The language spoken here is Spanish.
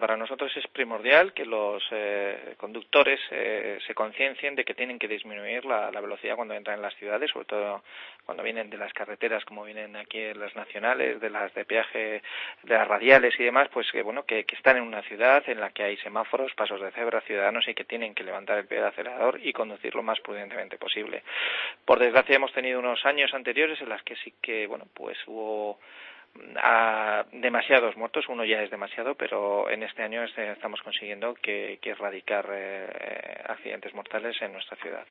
para nosotros es primordial que los conductores se conciencien de que tienen que disminuir la velocidad cuando entran en las ciudades, sobre todo cuando vienen de las carreteras, como vienen aquí en las nacionales, de las de peaje, de las radiales y demás, pues que están en una ciudad en la que hay semáforos, pasos de cebra, ciudadanos y que tienen que levantar el pie del acelerador y conducir lo más prudentemente posible. Por desgracia hemos tenido unos años anteriores en las que sí que, pues hubo demasiados muertos, uno ya es demasiado, pero en este año estamos consiguiendo que erradicar accidentes mortales en nuestra ciudad.